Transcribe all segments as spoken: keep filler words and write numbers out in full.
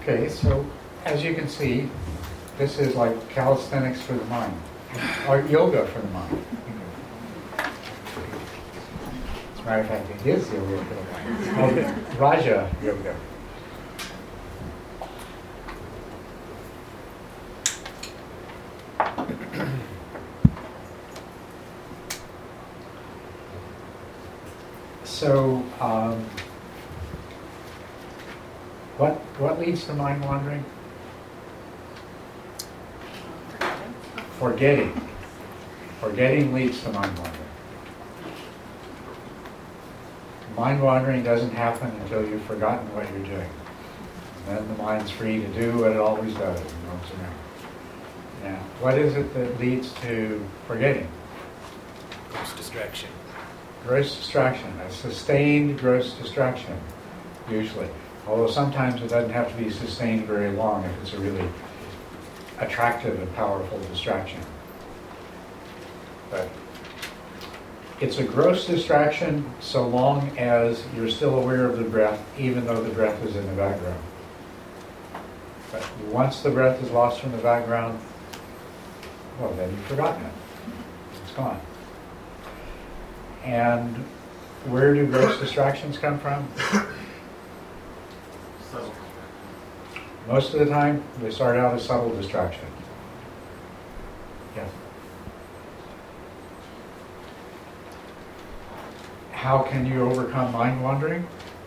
Okay, so as you can see, this is like calisthenics for the mind, or yoga for the mind. As a matter of fact, it is yoga for the mind. It's called Raja Yoga. So, um, what what leads to mind wandering? Forgetting. Forgetting leads to mind wandering. Mind wandering doesn't happen until you've forgotten what you're doing. And then the mind's free to do what it always does. It moves around. Now, what is it that leads to forgetting? Gross distraction. Gross distraction, a sustained gross distraction, usually. Although sometimes it doesn't have to be sustained very long if it's a really attractive and powerful distraction. But it's a gross distraction so long as you're still aware of the breath, even though the breath is in the background. But once the breath is lost from the background, well, then you've forgotten it. It's gone. And where do gross distractions come from? Subtle. Most of the time, they start out as subtle distraction. Yes. How can you overcome mind wandering?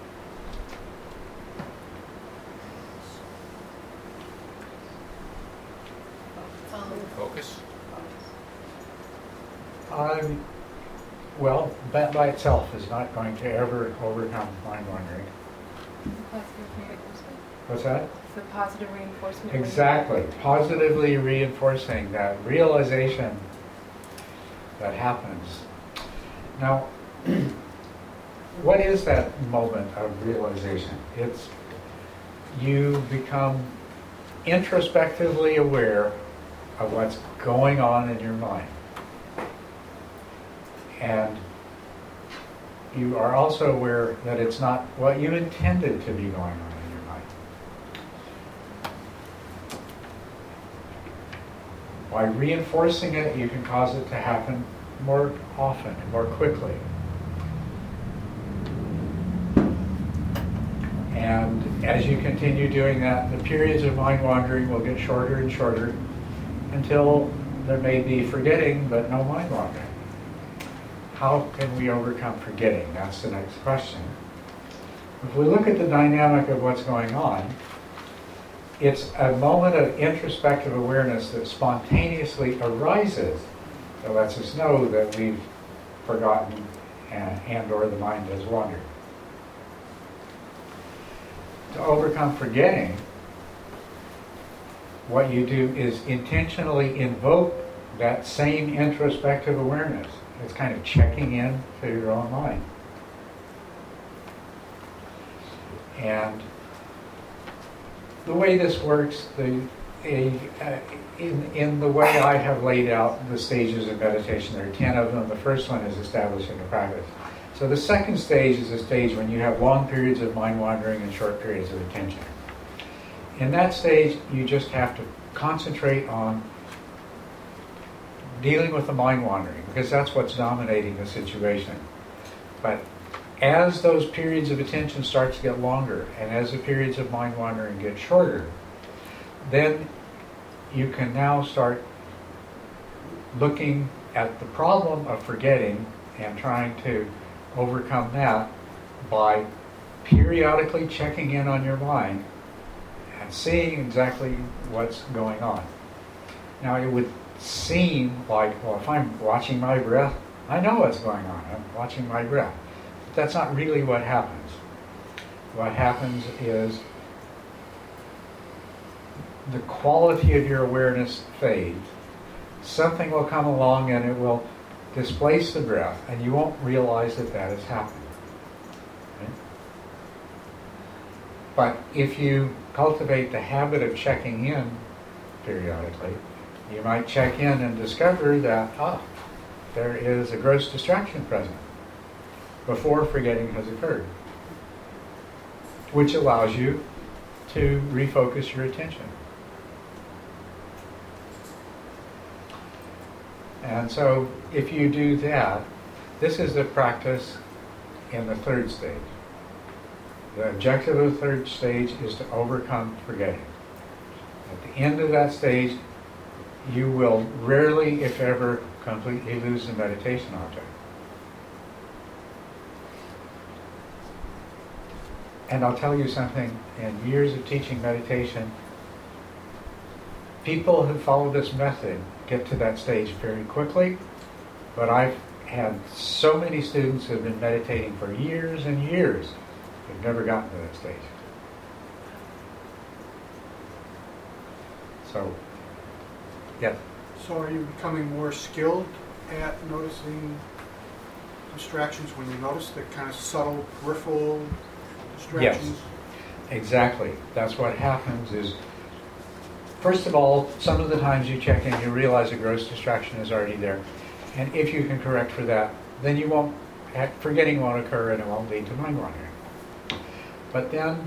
Focus. Um, well, that by itself is not going to ever overcome mind wandering. Positive reinforcement. What's that? The positive reinforcement. Exactly. Positively reinforcing that realization that happens. Now, what is that moment of realization? It's you become introspectively aware of what's going on in your mind. And you are also aware that it's not what you intended to be going on in your mind. By reinforcing it, you can cause it to happen more often and more quickly. And as you continue doing that, the periods of mind wandering will get shorter and shorter until there may be forgetting, but no mind wandering. How can we overcome forgetting? That's the next question. If we look at the dynamic of what's going on, it's a moment of introspective awareness that spontaneously arises that lets us know that we've forgotten and, and or the mind has wandered. To overcome forgetting, what you do is intentionally invoke that same introspective awareness. It's kind of checking in to your own mind. And the way this works, the, a, uh, in, in the way I have laid out the stages of meditation, there are ten of them. The first one is establishing a practice. So the second stage is a stage when you have long periods of mind wandering and short periods of attention. In that stage, you just have to concentrate on dealing with the mind wandering, because that's what's dominating the situation. But as those periods of attention start to get longer, and as the periods of mind wandering get shorter, then you can now start looking at the problem of forgetting and trying to overcome that by periodically checking in on your mind and seeing exactly what's going on. Now, it would seem like, well, if I'm watching my breath, I know what's going on. I'm watching my breath. But that's not really what happens. What happens is the quality of your awareness fades. Something will come along and it will displace the breath, and you won't realize that that has happened. Okay? But if you cultivate the habit of checking in periodically, you might check in and discover that, ah, there is a gross distraction present before forgetting has occurred, which allows you to refocus your attention. And so if you do that, this is the practice in the third stage. The objective of the third stage is to overcome forgetting. At the end of that stage, you will rarely, if ever, completely lose the meditation object. And I'll tell you something, in years of teaching meditation, people who follow this method get to that stage very quickly, but I've had so many students who have been meditating for years and years who've never gotten to that stage. So, yeah. So are you becoming more skilled at noticing distractions when you notice the kind of subtle peripheral distractions? Yes, exactly. That's what happens is, first of all, some of the times you check in, you realize a gross distraction is already there. And if you can correct for that, then you won't, forgetting won't occur and it won't lead to mind wandering. But then,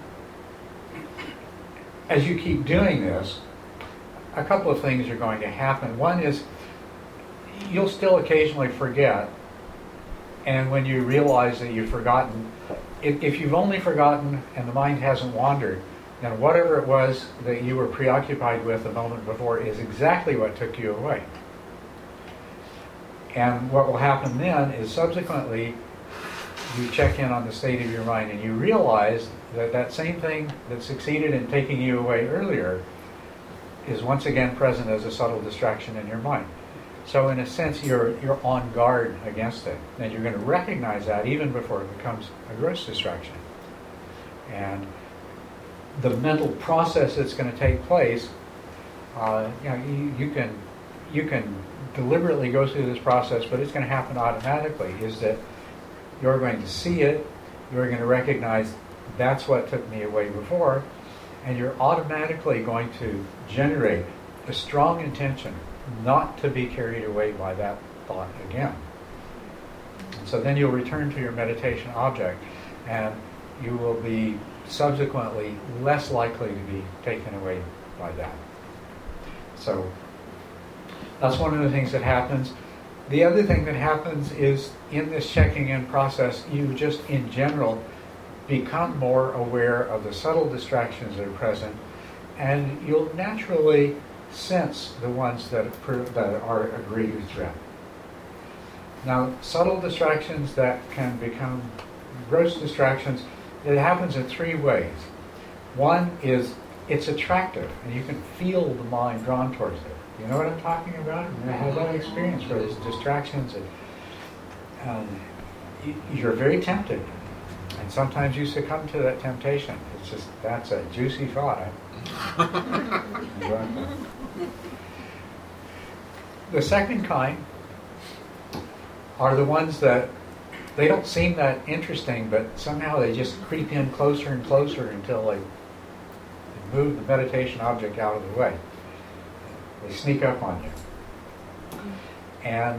as you keep doing this, a couple of things are going to happen. One is, you'll still occasionally forget, and when you realize that you've forgotten, if, if you've only forgotten and the mind hasn't wandered, then whatever it was that you were preoccupied with a moment before is exactly what took you away. And what will happen then is subsequently you check in on the state of your mind and you realize that that same thing that succeeded in taking you away earlier is once again present as a subtle distraction in your mind. So in a sense, you're you're on guard against it, and you're going to recognize that even before it becomes a gross distraction. And the mental process that's going to take place, uh, you know, you, you can you can deliberately go through this process, but it's going to happen automatically. Is that you're going to see it, you're going to recognize that's what took me away before, and you're automatically going to generate a strong intention not to be carried away by that thought again. And so then you'll return to your meditation object, and you will be subsequently less likely to be taken away by that. So that's one of the things that happens. The other thing that happens is in this checking in process, you just in general become more aware of the subtle distractions that are present, and you'll naturally sense the ones that, that are a greater threat. Now, subtle distractions that can become gross distractions, it happens in three ways. One is it's attractive, and you can feel the mind drawn towards it. You know what I'm talking about? I had that experience where there's distractions, and um, you're very tempted. And sometimes you succumb to that temptation. It's just, that's a juicy thought. The second kind are the ones that they don't seem that interesting, but somehow they just creep in closer and closer until they move the meditation object out of the way. They sneak up on you. And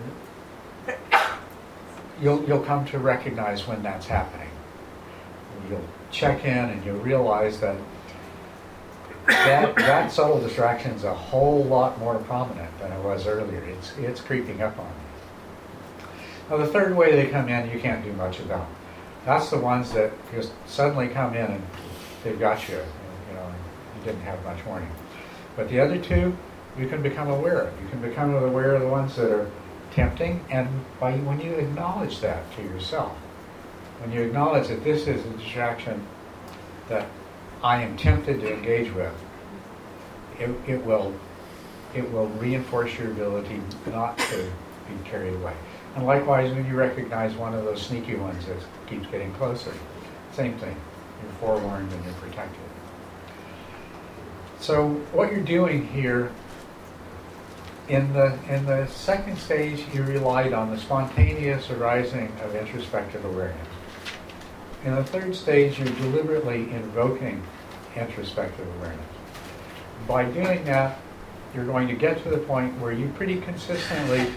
you'll, you'll come to recognize when that's happening. You'll check in and you'll realize that that, that subtle distraction is a whole lot more prominent than it was earlier. It's, it's creeping up on you. Now the third way they come in, you can't do much about. That's the ones that just suddenly come in and they've got you. You know, you didn't have much warning. But the other two, you can become aware of. You can become aware of the ones that are tempting, and by when you acknowledge that to yourself, when you acknowledge that this is a distraction that I am tempted to engage with, it, it will it will reinforce your ability not to be carried away. And likewise, when you recognize one of those sneaky ones that keeps getting closer, same thing. You're forewarned and you're protected. So what you're doing here, in the in the second stage, you relied on the spontaneous arising of introspective awareness. In the third stage, you're deliberately invoking introspective awareness. By doing that, you're going to get to the point where you pretty consistently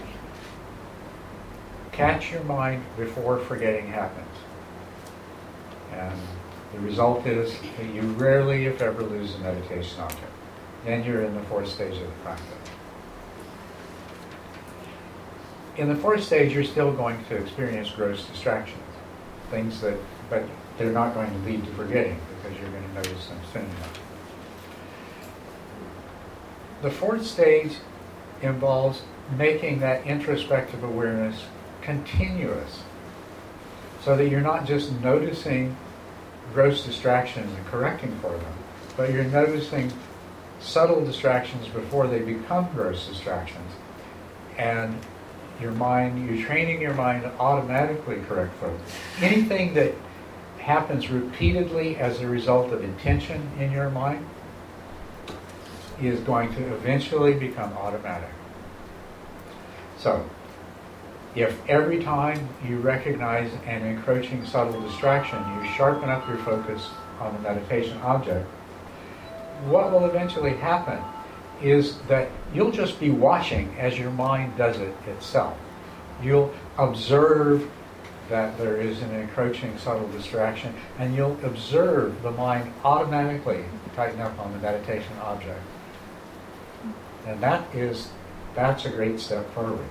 catch your mind before forgetting happens. And The result is that you rarely, if ever, lose a meditation object. Then you're in the fourth stage of the practice. In the fourth stage, you're still going to experience gross distractions, things that, but they're not going to lead to forgetting because you're going to notice them soon enough. The fourth stage involves making that introspective awareness continuous so that you're not just noticing gross distractions and correcting for them, but you're noticing subtle distractions before they become gross distractions. And your mind, you're training your mind to automatically correct for them. Anything that happens repeatedly as a result of intention in your mind is going to eventually become automatic. So, if every time you recognize an encroaching subtle distraction, you sharpen up your focus on the meditation object, what will eventually happen is that you'll just be watching as your mind does it itself. You'll observe that there is an encroaching subtle distraction, and you'll observe the mind automatically tighten up on the meditation object. And that is, that's a great step forward.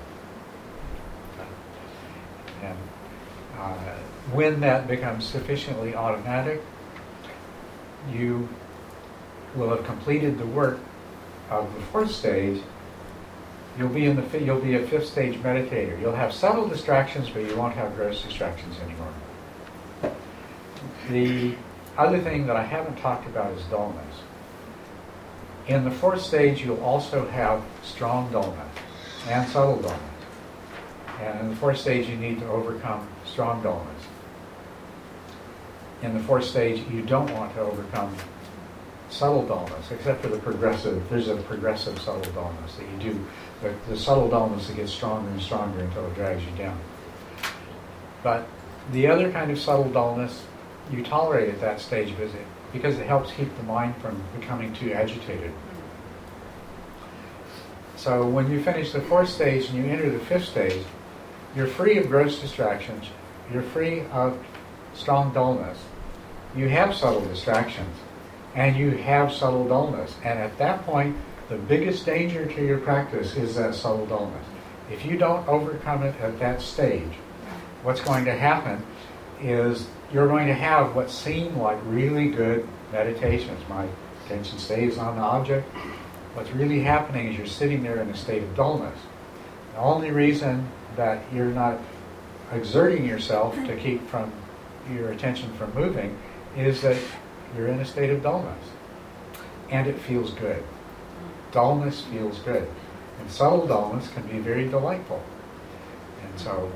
And uh, when that becomes sufficiently automatic, you will have completed the work of the fourth stage. You'll be in the fi- you'll be a fifth stage meditator. You'll have subtle distractions, but you won't have gross distractions anymore. The other thing that I haven't talked about is dullness. In the fourth stage, you'll also have strong dullness and subtle dullness. And in the fourth stage, you need to overcome strong dullness. In the fourth stage, you don't want to overcome subtle dullness, except for the progressive. There's a progressive subtle dullness that you do. The, the subtle dullness that gets stronger and stronger until it drags you down. But the other kind of subtle dullness, you tolerate at that stage visit because it helps keep the mind from becoming too agitated. So when you finish the fourth stage and you enter the fifth stage, you're free of gross distractions, you're free of strong dullness, you have subtle distractions, and you have subtle dullness. And at that point, the biggest danger to your practice is that subtle dullness. If you don't overcome it at that stage, what's going to happen is you're going to have what seem like really good meditations. My attention stays on the object. What's really happening is you're sitting there in a state of dullness. The only reason that you're not exerting yourself to keep from your attention from moving is that you're in a state of dullness. And it feels good. Dullness feels good. And subtle dullness can be very delightful. And so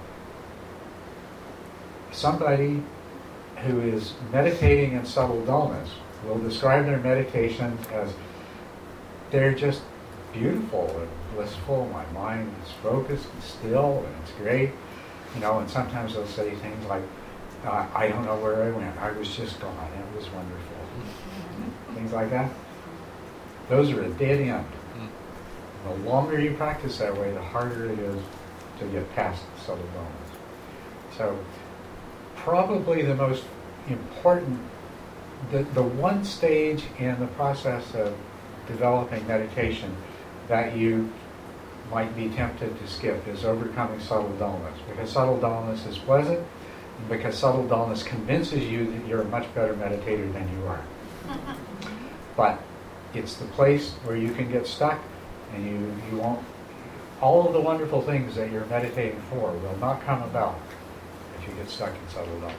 somebody who is meditating in subtle dullness will describe their meditations as they're just beautiful and blissful. My mind is focused and still, and it's great. You know, and sometimes they'll say things like, uh, I don't know where I went. I was just gone. It was wonderful. Things like that. Those are a dead end. The longer you practice that way, the harder it is to get past subtle dullness. So probably the most important, the, the one stage in the process of developing meditation that you might be tempted to skip is overcoming subtle dullness, because subtle dullness is pleasant, and because subtle dullness convinces you that you're a much better meditator than you are. But it's the place where you can get stuck, and you, you won't, all of the wonderful things that you're meditating for will not come about if you get stuck in subtle dullness.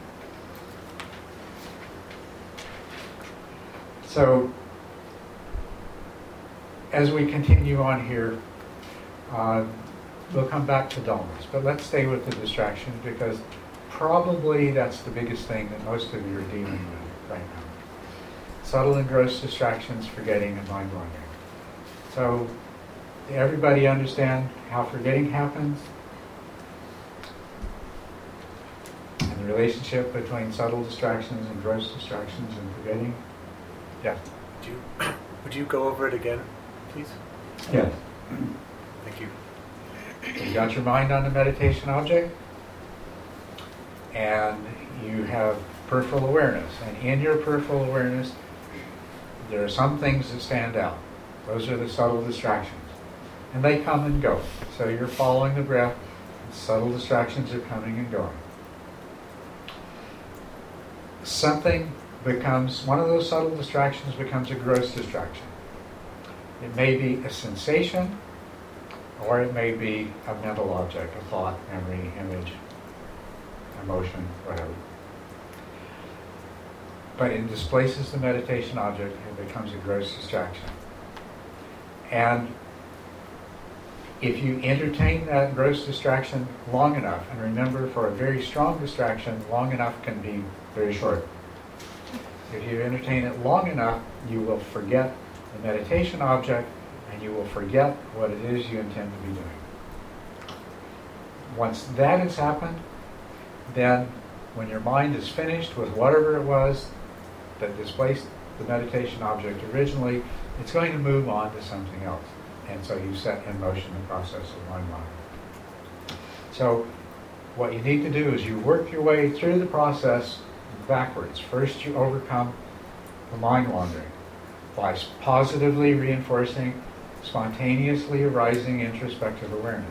So, as we continue on here, uh, we'll come back to dullness, but let's stay with the distractions, because probably that's the biggest thing that most of you are dealing with right now. Subtle and gross distractions, forgetting, and mind wandering. So, everybody understand how forgetting happens? And the relationship between subtle distractions and gross distractions and forgetting? Yeah. Would you, would you go over it again, please? Yes. Thank you. You got your mind on the meditation object, and you have peripheral awareness. And in your peripheral awareness, there are some things that stand out. Those are the subtle distractions. And they come and go. So you're following the breath, and subtle distractions are coming and going. Something becomes, one of those subtle distractions becomes a gross distraction. It may be a sensation, or it may be a mental object, a thought, memory, image, emotion, whatever. But it displaces the meditation object and becomes a gross distraction. And if you entertain that gross distraction long enough, and remember, for a very strong distraction, long enough can be very short. If you entertain it long enough, you will forget the meditation object, and you will forget what it is you intend to be doing. Once that has happened, then when your mind is finished with whatever it was that displaced the meditation object originally, it's going to move on to something else. And so you set in motion the process of mind wandering. So what you need to do is you work your way through the process backwards. First you overcome the mind wandering by positively reinforcing spontaneously arising introspective awareness.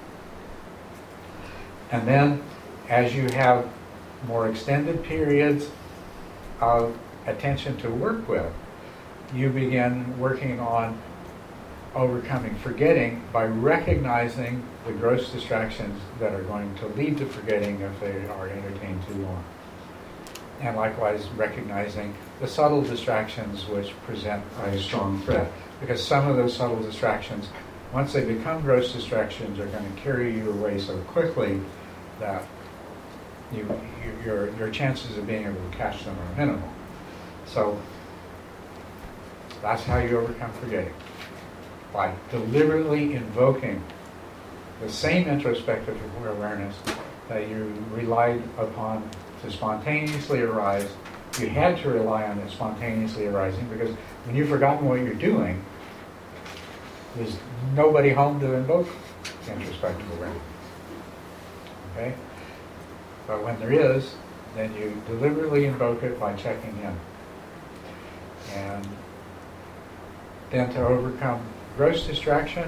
And then as you have more extended periods of attention to work with, you begin working on overcoming forgetting by recognizing the gross distractions that are going to lead to forgetting if they are entertained too long. And likewise recognizing the subtle distractions which present a strong threat. Because some of those subtle distractions, once they become gross distractions, are going to carry you away so quickly that you, you, your, your chances of being able to catch them are minimal. So that's how you overcome forgetting. By deliberately invoking the same introspective awareness that you relied upon to spontaneously arise. You had to rely on it spontaneously arising because when you've forgotten what you're doing, there's nobody home to invoke introspective awareness. Okay? But when there is, then you deliberately invoke it by checking in. And then to overcome gross distraction,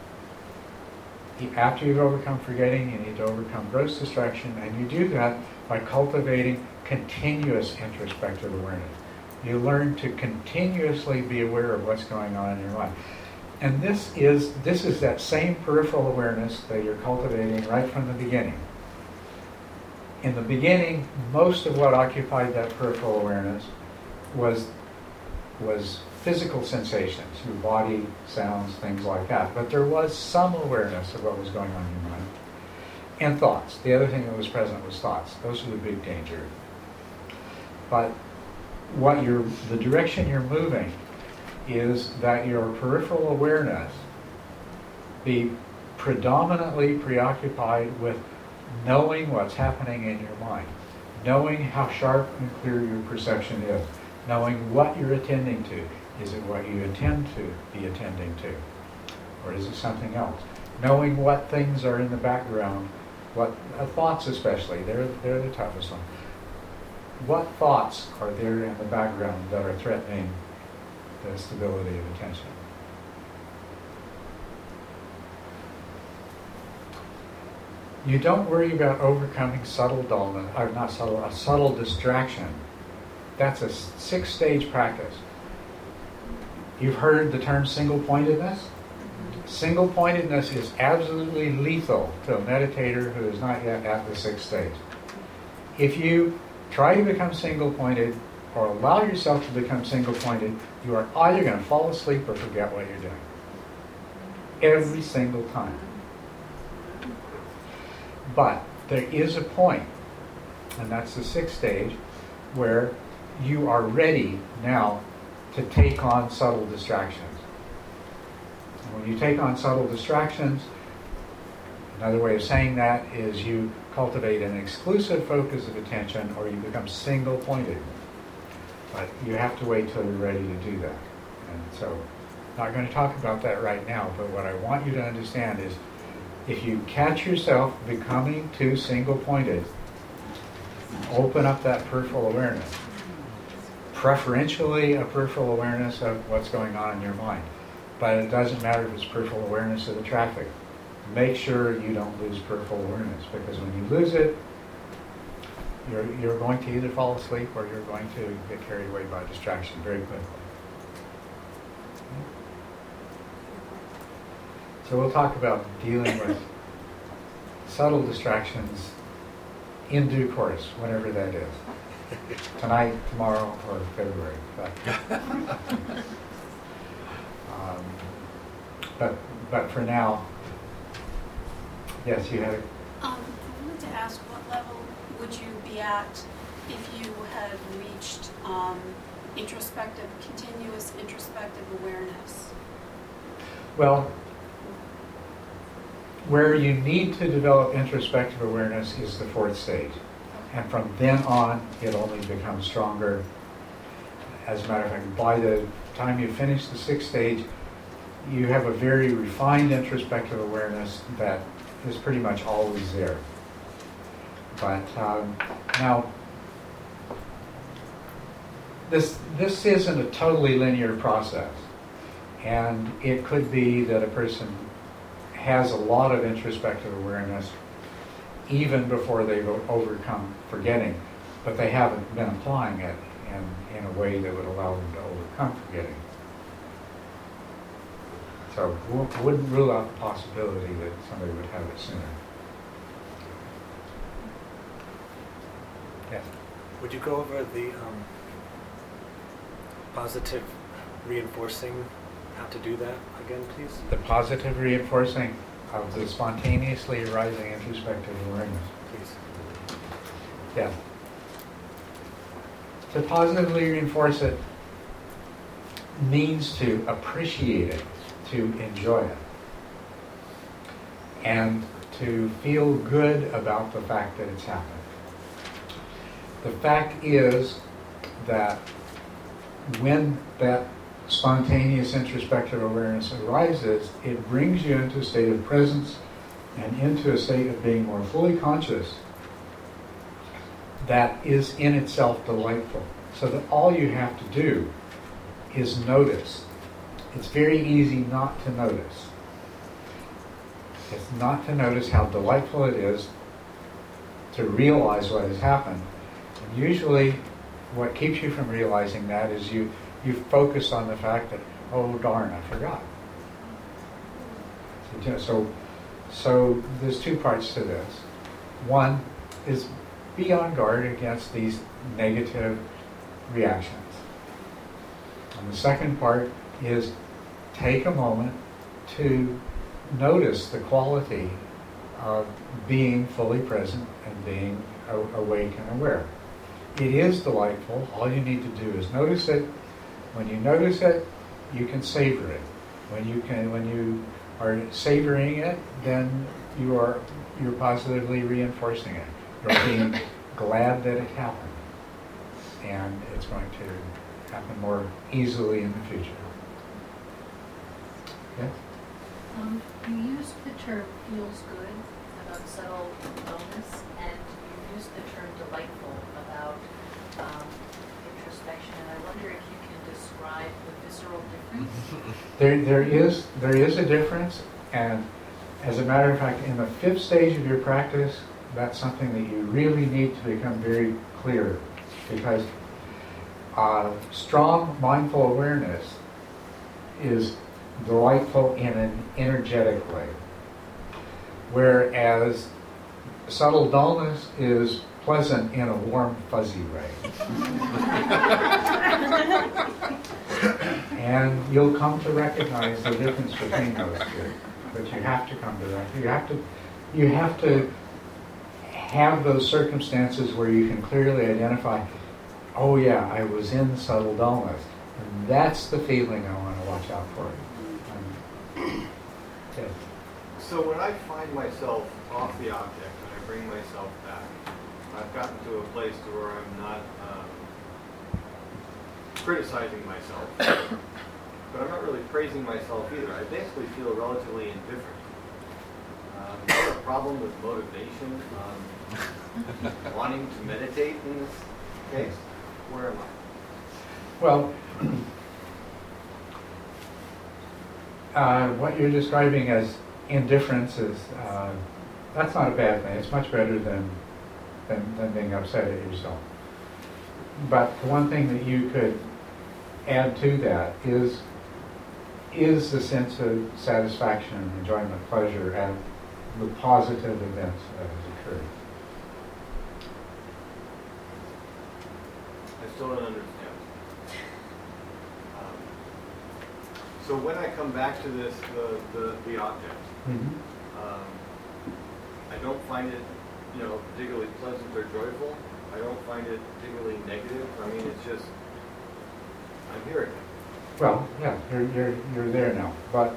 after you've overcome forgetting, you need to overcome gross distraction, and you do that by cultivating continuous introspective awareness. You learn to continuously be aware of what's going on in your mind. And this is this is that same peripheral awareness that you're cultivating right from the beginning. In the beginning, most of what occupied that peripheral awareness was was physical sensations, your body, sounds, things like that. But there was some awareness of what was going on in your mind. And thoughts. The other thing that was present was thoughts. Those are the big danger. But what you're, the direction you're moving is that your peripheral awareness be predominantly preoccupied with knowing what's happening in your mind, knowing how sharp and clear your perception is, knowing what you're attending to. Is it what you intend to be attending to? Or is it something else? Knowing what things are in the background, what uh, thoughts especially, they're, they're the toughest one. What thoughts are there in the background that are threatening the stability of attention? You don't worry about overcoming subtle dullness, or not subtle, a subtle distraction. That's a six-stage practice. You've heard the term single-pointedness? Single-pointedness is absolutely lethal to a meditator who is not yet at the sixth stage. If you try to become single-pointed or allow yourself to become single-pointed, you are either going to fall asleep or forget what you're doing. Every single time. But there is a point, and that's the sixth stage, where you are ready now to take on subtle distractions. And when you take on subtle distractions, another way of saying that is you cultivate an exclusive focus of attention or you become single-pointed. But you have to wait till you're ready to do that. And so, I'm not going to talk about that right now, but what I want you to understand is if you catch yourself becoming too single-pointed, open up that peripheral awareness. Preferentially a peripheral awareness of what's going on in your mind. But it doesn't matter if it's peripheral awareness of the traffic. Make sure you don't lose peripheral awareness, because when you lose it, you're, you're going to either fall asleep or you're going to get carried away by distraction very quickly. So we'll talk about dealing with subtle distractions in due course, whenever that is. Tonight, tomorrow, or February. But, um, but, but for now, yes, you had a... Um, I wanted to ask, what level would you be at if you had reached um, introspective, continuous introspective awareness? Well, where you need to develop introspective awareness is the fourth stage. And from then on, it only becomes stronger. As a matter of fact, by the time you finish the sixth stage, you have a very refined introspective awareness that is pretty much always there. But um, now, this, this isn't a totally linear process. And it could be that a person has a lot of introspective awareness even before they've overcome forgetting, but they haven't been applying it in, in a way that would allow them to overcome forgetting. So w- wouldn't rule out the possibility that somebody would have it sooner. Yes? Would you go over the um, positive reinforcing, how to do that again, please? The positive reinforcing of the spontaneously arising introspective awareness. Please. Yeah. To positively reinforce it means to appreciate it, to enjoy it, and to feel good about the fact that it's happened. The fact is that when that spontaneous introspective awareness arises, it brings you into a state of presence and into a state of being more fully conscious that is in itself delightful. So that all you have to do is notice. It's very easy not to notice. It's not to notice how delightful it is to realize what has happened. And usually what keeps you from realizing that is you You focus on the fact that, oh darn, I forgot. So, so there's two parts to this. One is be on guard against these negative reactions. And the second part is take a moment to notice the quality of being fully present and being awake and aware. It is delightful. All you need to do is notice it. When you notice it, you can savor it. When you can, when you are savoring it, then you are you're positively reinforcing it. You're being glad that it happened, and it's going to happen more easily in the future. Yes? Um, you used the term "feels good" about subtle illness, and you used the term "delightful" about um, introspection. And I wonder if you describe the visceral difference? There, there is there is a difference, and as a matter of fact, in the fifth stage of your practice, that's something that you really need to become very clear, because uh, strong mindful awareness is delightful in an energetic way, whereas subtle dullness is pleasant in a warm, fuzzy way. And you'll come to recognize the difference between those two. But you have to come to that. You have to, you have to have those circumstances where you can clearly identify, oh yeah, I was in subtle dullness. And that's the feeling I want to watch out for. Um, yeah. So when I find myself off the object and I bring myself back, I've gotten to a place to where I'm not um, criticizing myself, but I'm not really praising myself either. I basically feel relatively indifferent. Um, is there a problem with motivation, um, wanting to meditate in this case? Where am I? Well, uh, what you're describing as indifference is, uh, that's not a bad thing. It's much better than, than, than being upset at yourself. But the one thing that you could add to that is, is the sense of satisfaction, enjoyment, pleasure at the positive events that has occurred. I still don't understand. Um, so when I come back to this, the, the, the object, Mm-hmm. um, I don't find it, you know, particularly pleasant or joyful. I don't find it particularly negative. I mean, it's just, I'm hearing it. Well, yeah, you're, you're, you're there now. But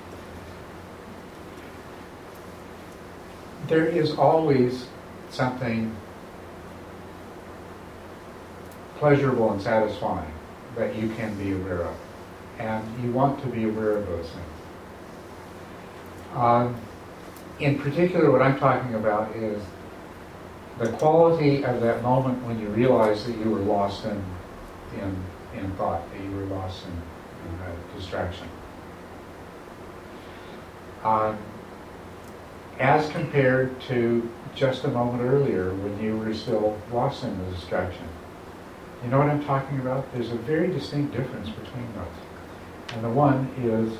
there is always something pleasurable and satisfying that you can be aware of. And you want to be aware of those things. Um, in particular, what I'm talking about is the quality of that moment when you realize that you were lost in, in, in thought, that you were lost in, in uh, distraction. Um, as compared to just a moment earlier when you were still lost in the distraction. You know what I'm talking about? There's a very distinct difference between those. And the one is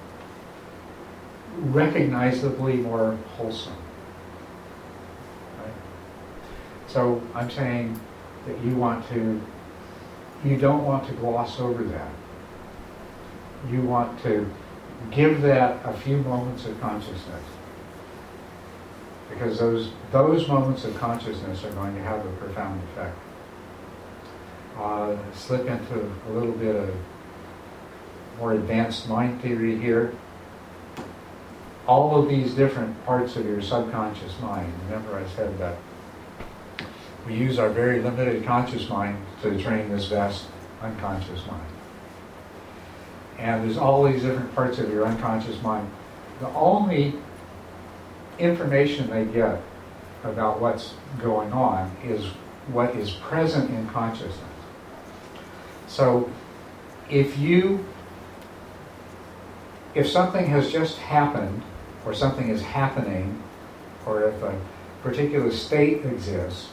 recognizably more wholesome. Right? So I'm saying that you want to, you don't want to gloss over that. You want to give that a few moments of consciousness. Because those, those moments of consciousness are going to have a profound effect. Uh, slip into a little bit of more advanced mind theory here. All of these different parts of your subconscious mind, remember I said that we use our very limited conscious mind to train this vast unconscious mind. And there's all these different parts of your unconscious mind. The only information they get about what's going on is what is present in consciousness. So if you, if something has just happened, or something is happening, or if a particular state exists,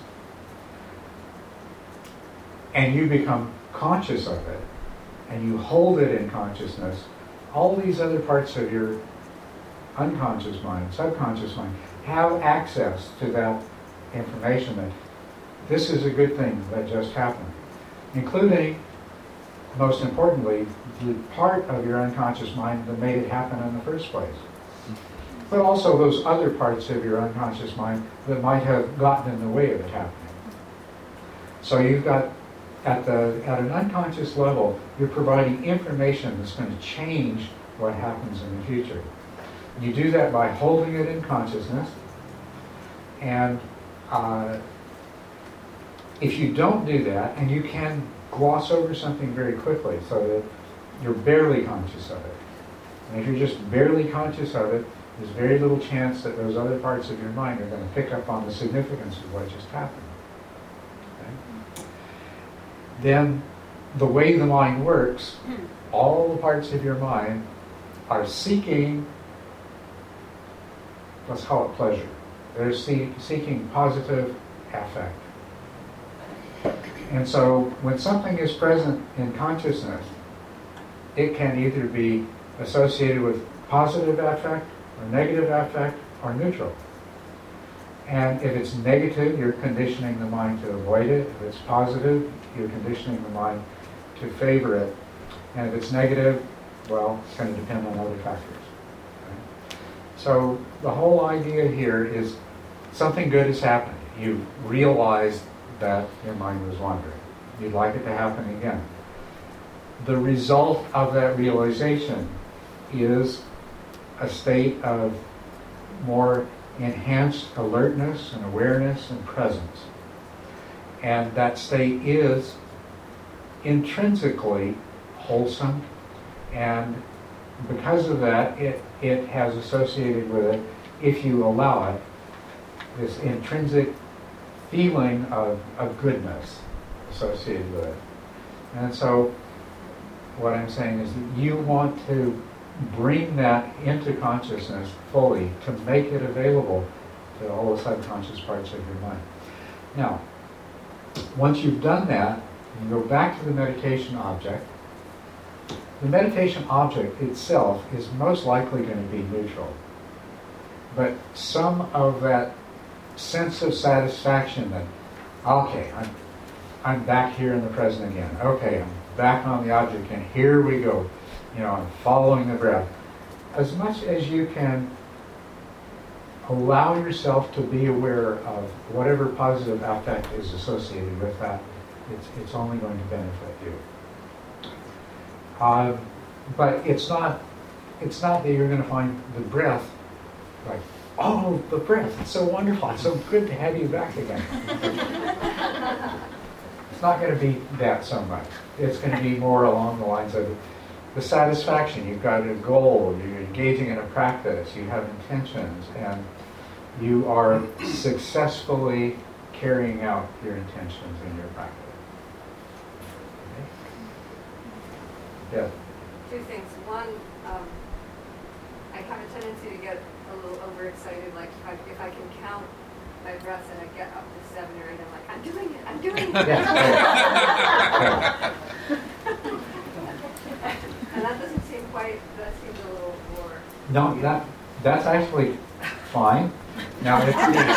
and you become conscious of it, and you hold it in consciousness, all these other parts of your unconscious mind, subconscious mind, have access to that information that this is a good thing that just happened, including, most importantly, the part of your unconscious mind that made it happen in the first place. But also those other parts of your unconscious mind that might have gotten in the way of it happening. So you've got, at the at an unconscious level, you're providing information that's going to change what happens in the future. You do that by holding it in consciousness, and uh, if you don't do that, and you can gloss over something very quickly so that you're barely conscious of it. And if you're just barely conscious of it, there's very little chance that those other parts of your mind are going to pick up on the significance of what just happened. Okay? Then, the way the mind works, all the parts of your mind are seeking, let's call it pleasure. They're see- seeking positive affect. And so, when something is present in consciousness, it can either be associated with positive affect, or negative affect, or neutral. And if it's negative, you're conditioning the mind to avoid it. If it's positive, you're conditioning the mind to favor it. And if it's negative, well, it's going to depend on other factors. Okay? So the whole idea here is something good has happened. You realized that your mind was wandering. You'd like it to happen again. The result of that realization is a state of more enhanced alertness and awareness and presence. And that state is intrinsically wholesome, and because of that, it, it has associated with it if you allow it, this intrinsic feeling of, of goodness associated with it. And so what I'm saying is that you want to bring that into consciousness fully to make it available to all the subconscious parts of your mind. Now, once you've done that, you go back to the meditation object. The meditation object itself is most likely going to be neutral. But some of that sense of satisfaction that, okay, I'm, I'm back here in the present again. Okay, I'm back on the object again. Here we go. You know, I'm following the breath. As much as you can allow yourself to be aware of whatever positive affect is associated with that, it's, it's only going to benefit you. Uh, but it's not, it's not that you're going to find the breath like, oh, the breath, it's so wonderful, it's so good to have you back again. It's not going to be that so much. It's going to be more along the lines of the satisfaction. You've got a goal, you're engaging in a practice, you have intentions, and you are successfully carrying out your intentions in your practice. Okay? Yes? Two things. One, um, I have a tendency to get a little overexcited. Like if I, if I can count my breaths and I get up to seven or eight, I'm like, I'm doing it, I'm doing it. Yes. And that doesn't seem quite, that seems a little more... No, that, that's actually fine. Now, if the, if the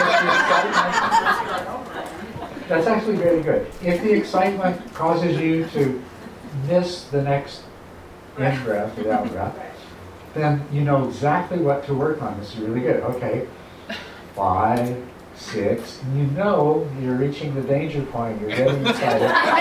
excitement, that's actually very good. If the excitement causes you to miss the next in-breath or out-breath, then you know exactly what to work on. This is really good. Okay, five, six, and you know you're reaching the danger point. You're getting excited.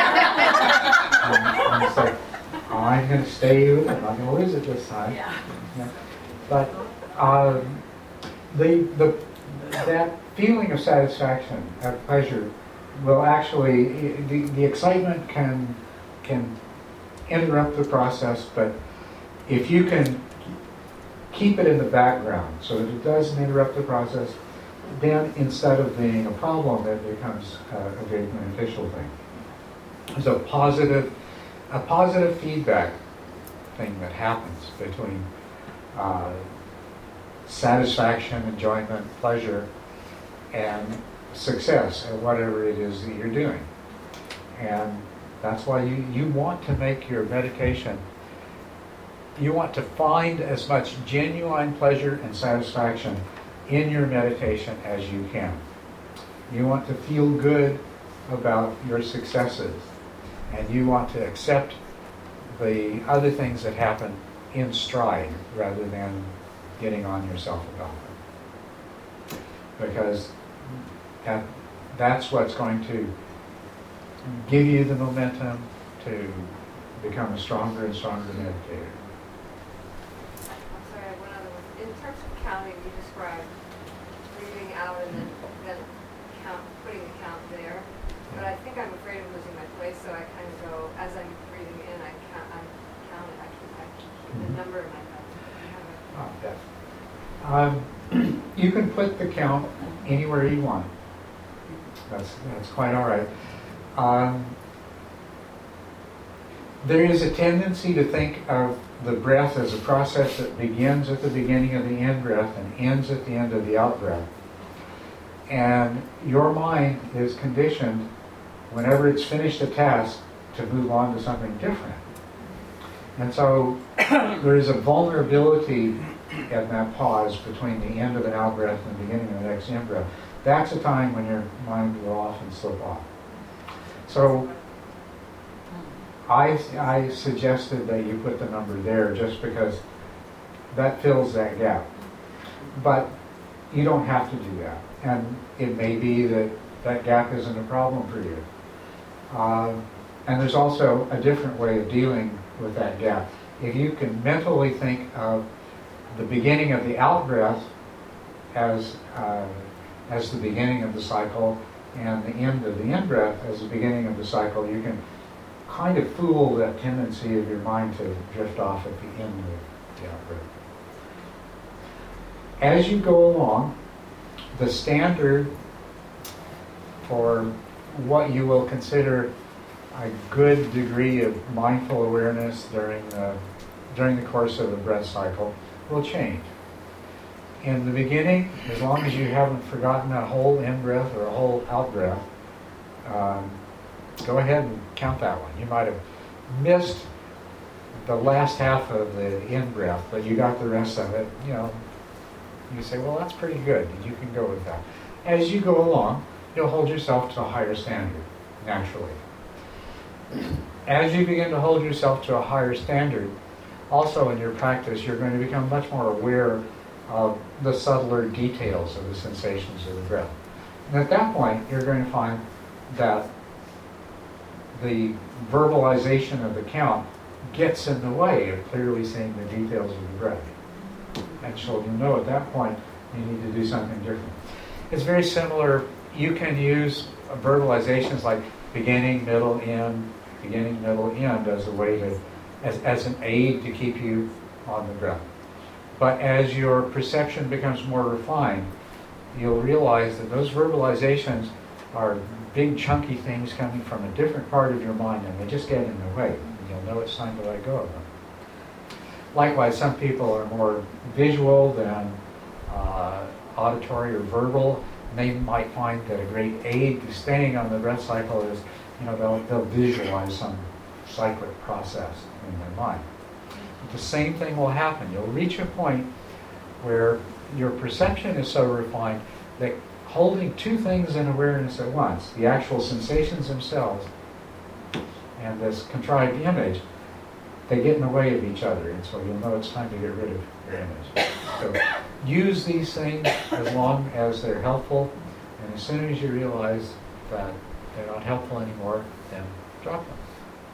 and, and it's like, oh, I'm going to stay with it. I'm not going to lose it this time. Yeah. Yeah. But um, the the that feeling of satisfaction, of pleasure, will actually the the excitement can can interrupt the process, but if you can keep it in the background so that it doesn't interrupt the process, then instead of being a problem, it becomes uh, a very beneficial thing. There's a positive, a positive feedback thing that happens between uh, satisfaction, enjoyment, pleasure, and success at whatever it is that you're doing. And that's why you, you want to make your meditation, you want to find as much genuine pleasure and satisfaction in your meditation as you can. You want to feel good about your successes, and you want to accept the other things that happen in stride rather than getting on yourself about them. Because that, that's what's going to give you the momentum to become a stronger and stronger meditator. I'm sorry, I have one other one. In terms of counting, you described breathing out and then, then count, putting the count there. But I think I'm afraid of losing my place, so I kind of go, as I'm breathing in, I count, I'm counting, I keep, I keep the number in my mouth. Oh, definitely. Um, you can put the count anywhere you want. That's, that's quite all right. Um, there is a tendency to think of the breath as a process that begins at the beginning of the in-breath and ends at the end of the out-breath. And your mind is conditioned, whenever it's finished a task, to move on to something different. And so there is a vulnerability in that pause between the end of an out-breath and the beginning of the next in-breath. That's a time when your mind will often slip off. So I, I suggested that you put the number there just because that fills that gap. But you don't have to do that. And it may be that that gap isn't a problem for you. Uh, and there's also a different way of dealing with that gap. If you can mentally think of the beginning of the out-breath as, uh, as the beginning of the cycle, and the end of the in-breath as the beginning of the cycle, you can kind of fool that tendency of your mind to drift off at the end of the out-breath. As you go along, the standard for what you will consider a good degree of mindful awareness during the, during the course of the breath cycle will change. In the beginning, as long as you haven't forgotten a whole in-breath or a whole out-breath, um, go ahead and count that one. You might have missed the last half of the in-breath, but you got the rest of it. You know, you say, well, that's pretty good. You can go with that. As you go along, you'll hold yourself to a higher standard, naturally. As you begin to hold yourself to a higher standard, also in your practice, you're going to become much more aware of the subtler details of the sensations of the breath. And at that point, you're going to find that the verbalization of the count gets in the way of clearly seeing the details of the breath. And so you'll know at that point you need to do something different. It's very similar. You can use verbalizations like beginning, middle, end, beginning, middle, end as a way to, as, as an aid to keep you on the breath. But as your perception becomes more refined, you'll realize that those verbalizations are big chunky things coming from a different part of your mind, and they just get in the way. And you'll know it's time to let go of them. Likewise, some people are more visual than uh, auditory or verbal. And they might find that a great aid to staying on the breath cycle is, you know, they'll, they'll visualize some cyclic process in their mind. But the same thing will happen. You'll reach a point where your perception is so refined that holding two things in awareness at once, the actual sensations themselves and this contrived image, they get in the way of each other, and so you'll know it's time to get rid of your image. So use these things as long as they're helpful, and as soon as you realize that they're not helpful anymore, then drop them.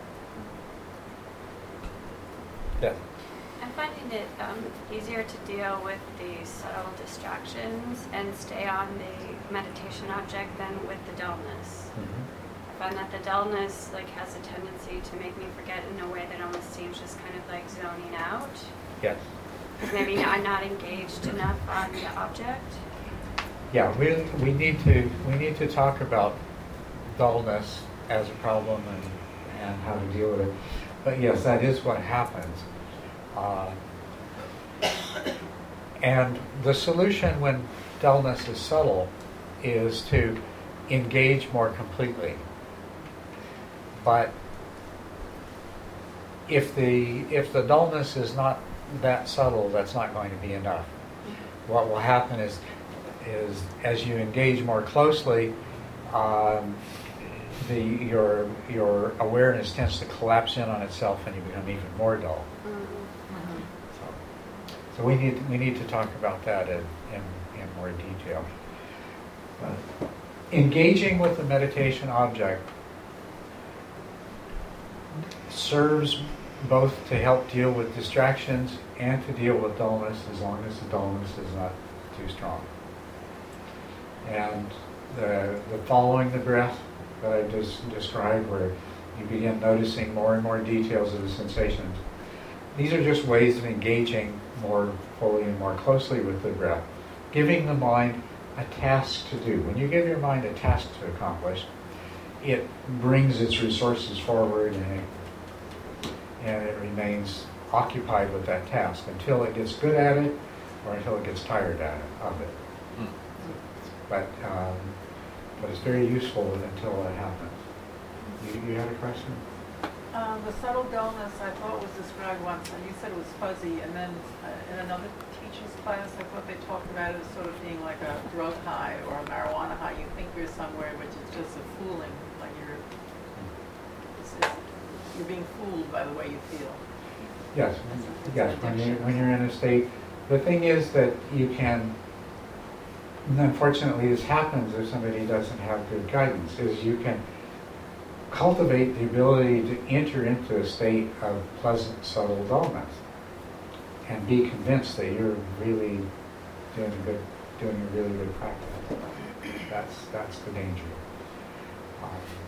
Yeah. I'm finding it um, easier to deal with the subtle distractions and stay on the meditation object than with the dullness. Mm-hmm. I find that the dullness like has a tendency to make me forget in a way that almost seems just kind of like zoning out. Yes. Because maybe I'm not engaged enough on the object. Yeah, we we need to we need to talk about dullness as a problem and and how to deal with it. But yes, that is what happens. Uh, and the solution when dullness is subtle is to engage more completely. But if the if the dullness is not that subtle, that's not going to be enough. What will happen is is as you engage more closely, um, the your your awareness tends to collapse in on itself, and you become even more dull. Mm-hmm. So, so we need we need to talk about that in in, in more detail. But engaging with the meditation object serves both to help deal with distractions and to deal with dullness, as long as the dullness is not too strong. And the, the following the breath that I just described, where you begin noticing more and more details of the sensations, these are just ways of engaging more fully and more closely with the breath, giving the mind a task to do. When you give your mind a task to accomplish, it brings its resources forward and it, and it remains occupied with that task until it gets good at it or until it gets tired at it, of it. Mm. But um, but it's very useful until that happens. You, you had a question? Um, the subtle dullness I thought was described once, and you said it was fuzzy, and then uh, in another teacher's class I thought they talked about it as sort of being like a drug high or a marijuana high. You think you're somewhere, which is just a fooling, like you're, it's, it's, you're being fooled by the way you feel. Yes, yes. When you when you're in a state, the thing is that you can. And unfortunately, this happens if somebody doesn't have good guidance. Is you can cultivate the ability to enter into a state of pleasant, subtle dullness, and be convinced that you're really doing a good, doing a really good practice. That's that's the danger. Um,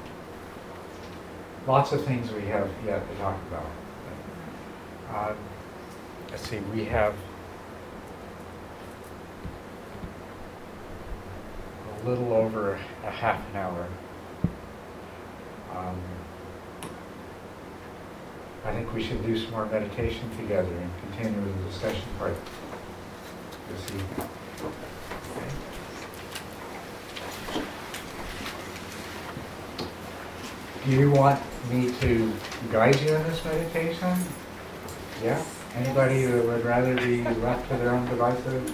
lots of things we have yet to talk about. Um, let's see, we have little over a half an hour. Um, I think we should do some more meditation together and continue the discussion part this evening. Do you want me to guide you in this meditation? Yeah? Anybody that would rather be left to their own devices?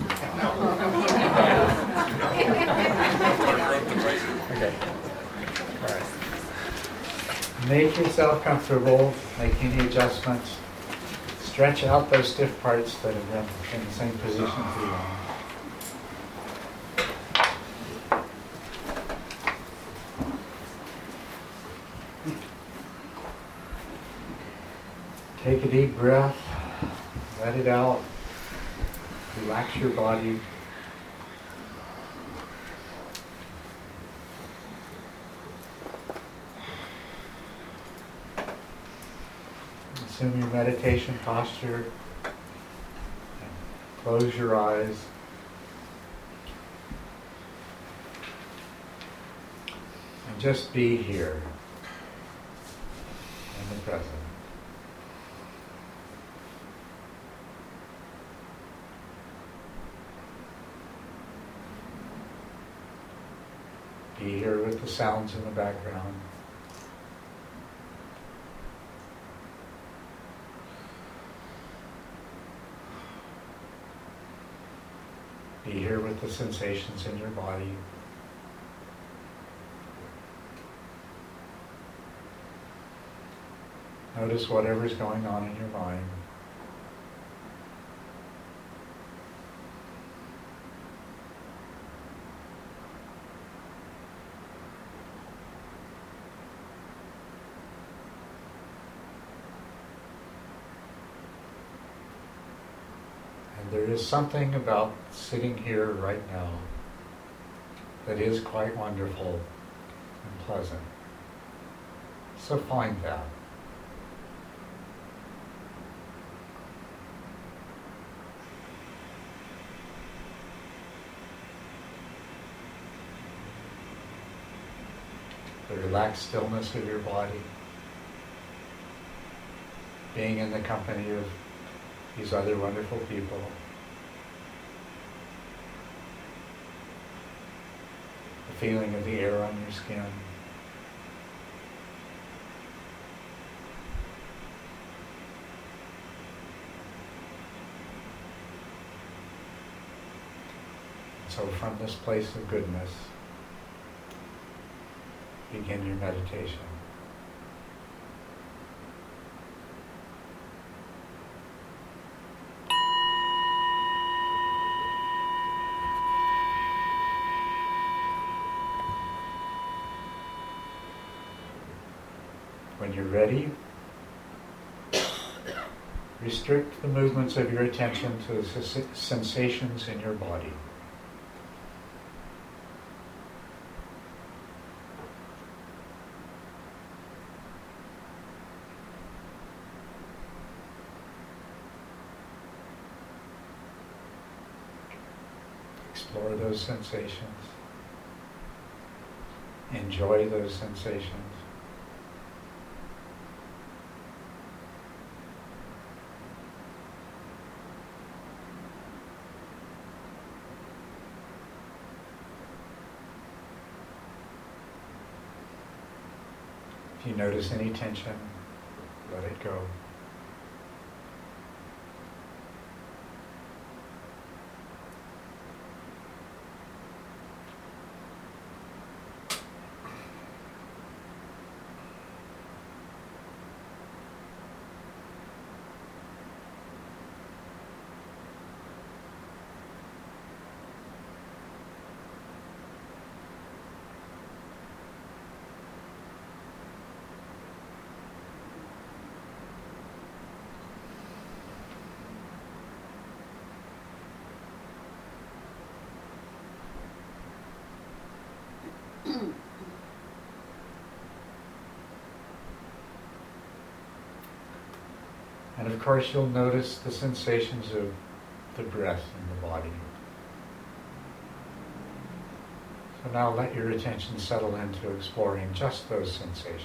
Okay. All right. Make yourself comfortable, make any adjustments. Stretch out those stiff parts that have been in the same position too long. Take a deep breath, let it out, relax your body. Assume your meditation posture. Close your eyes. And just be here in the present. Be here with the sounds in the background. Be here with the sensations in your body. Notice whatever's going on in your mind. There is something about sitting here right now that is quite wonderful and pleasant. So find that. The relaxed stillness of your body, being in the company of these other wonderful people. The feeling of the air on your skin. So from this place of goodness, begin your meditation. When you're ready, restrict the movements of your attention to the s- sensations in your body. Explore those sensations. Enjoy those sensations. If you notice any tension, let it go. And of course you'll notice the sensations of the breath in the body. So now let your attention settle into exploring just those sensations.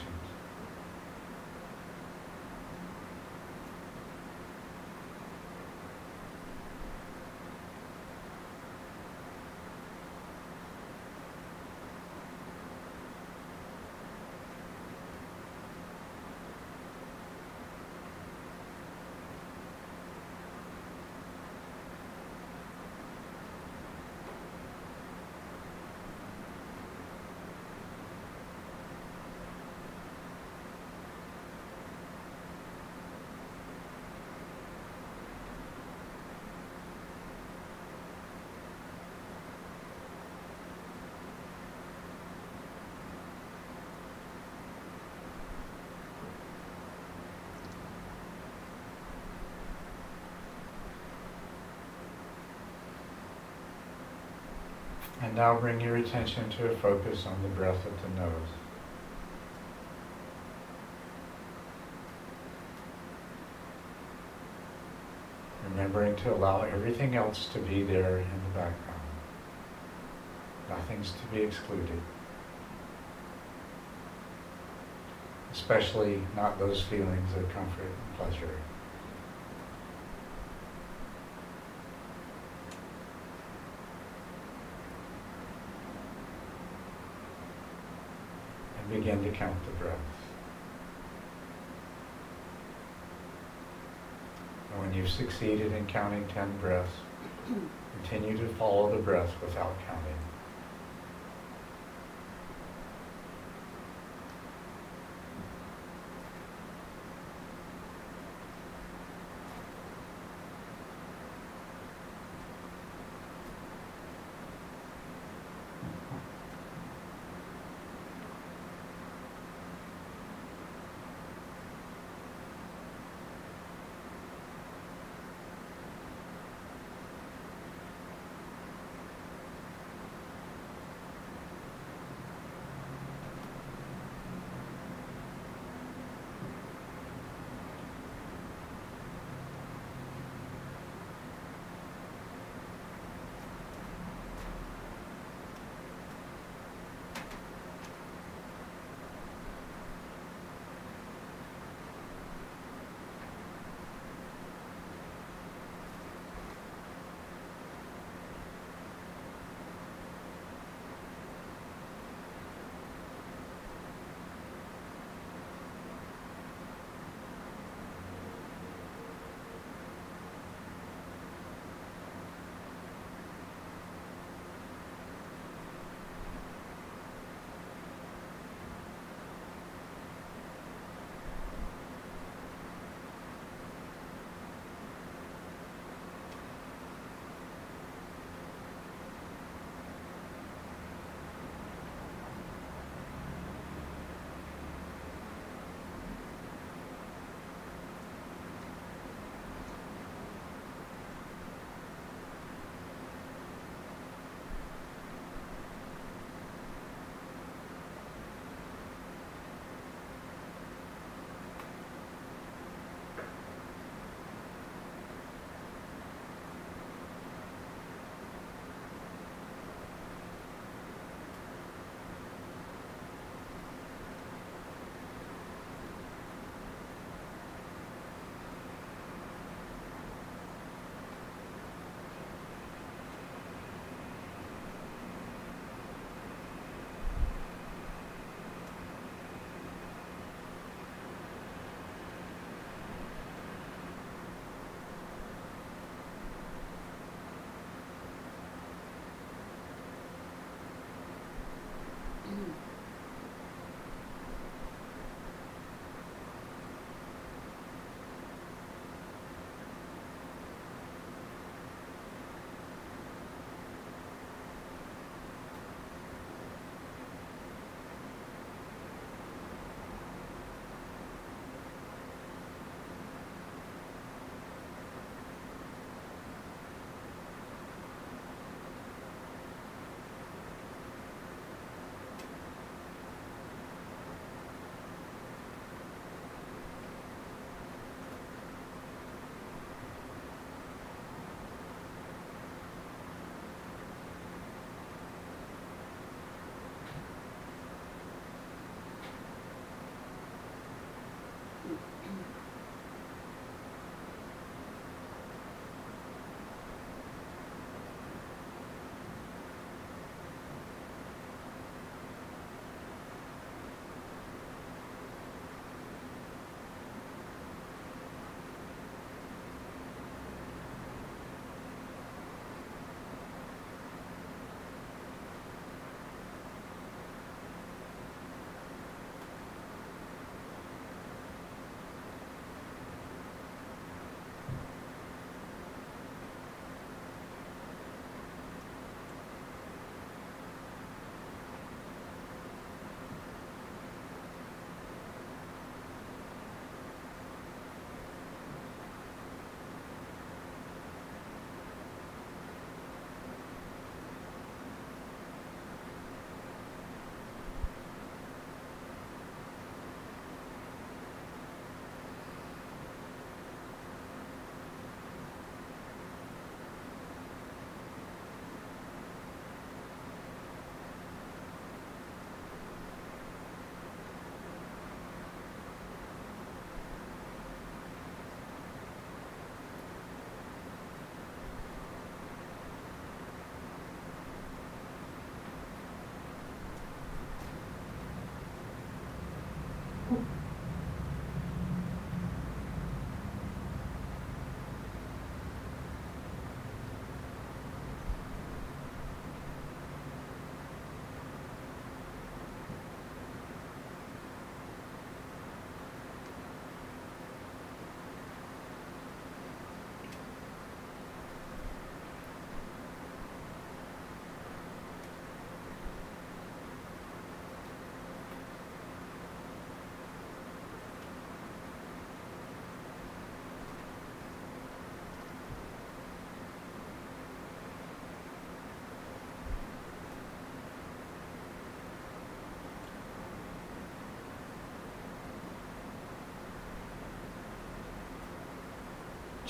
And now bring your attention to a focus on the breath at the nose. Remembering to allow everything else to be there in the background. Nothing's to be excluded. Especially not those feelings of comfort and pleasure. And begin to count the breaths. And when you've succeeded in counting ten breaths, continue to follow the breath without counting.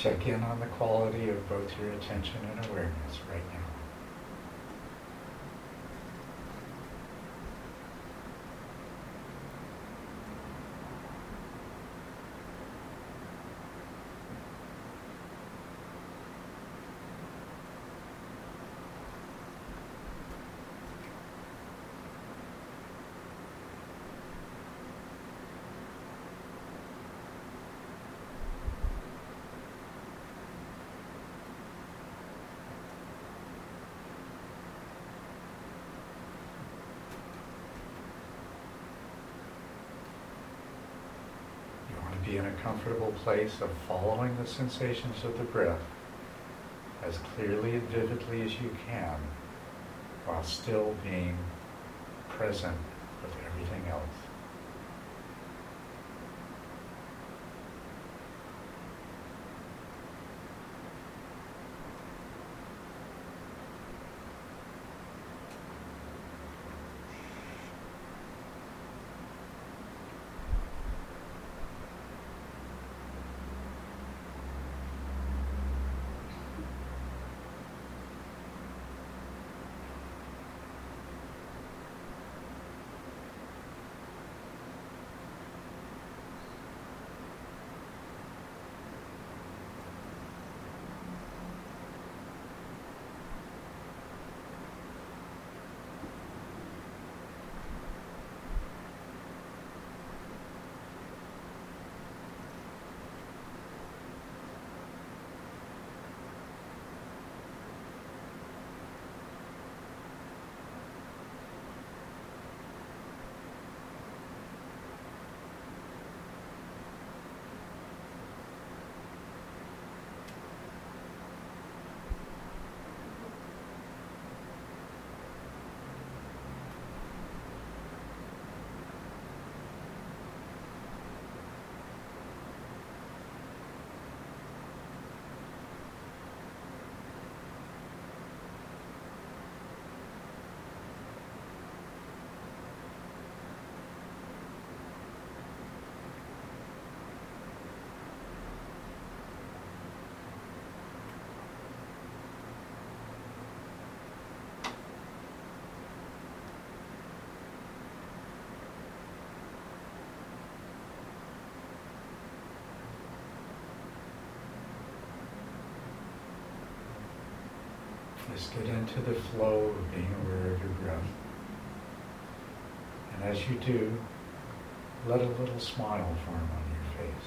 check in on the quality of both your attention and awareness right now. Be in a comfortable place of following the sensations of the breath as clearly and vividly as you can, while still being present with everything else. Just get into the flow of being aware of your breath. And as you do, let a little smile form on your face.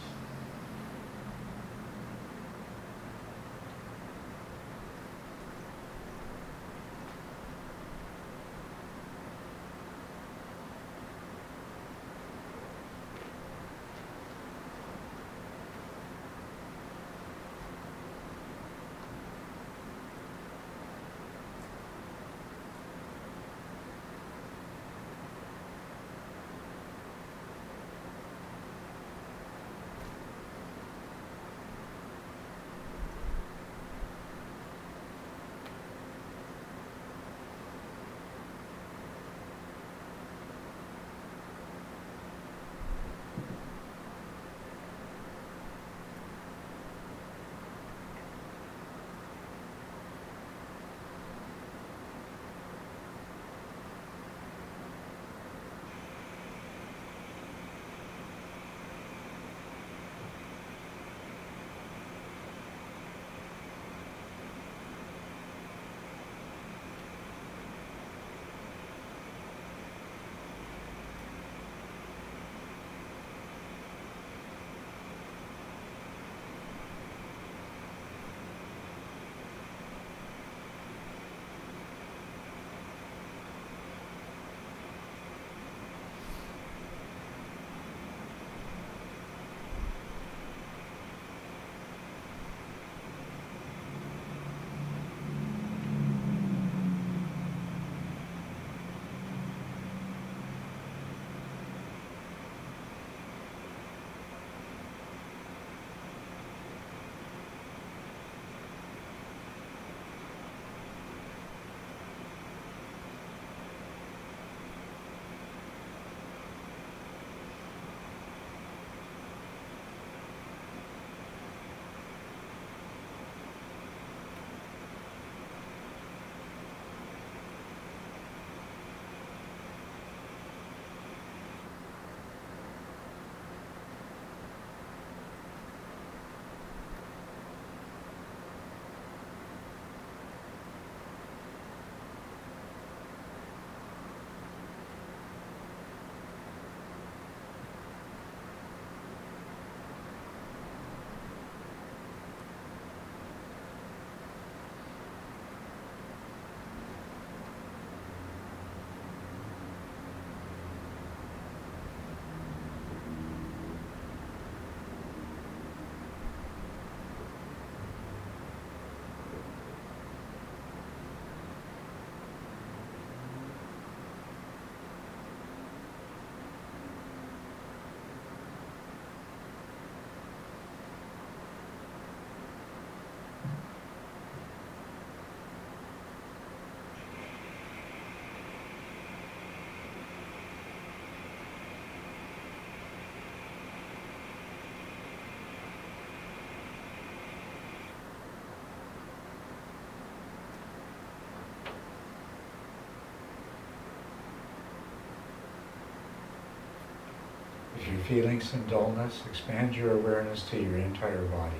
If you're feeling some dullness, expand your awareness to your entire body.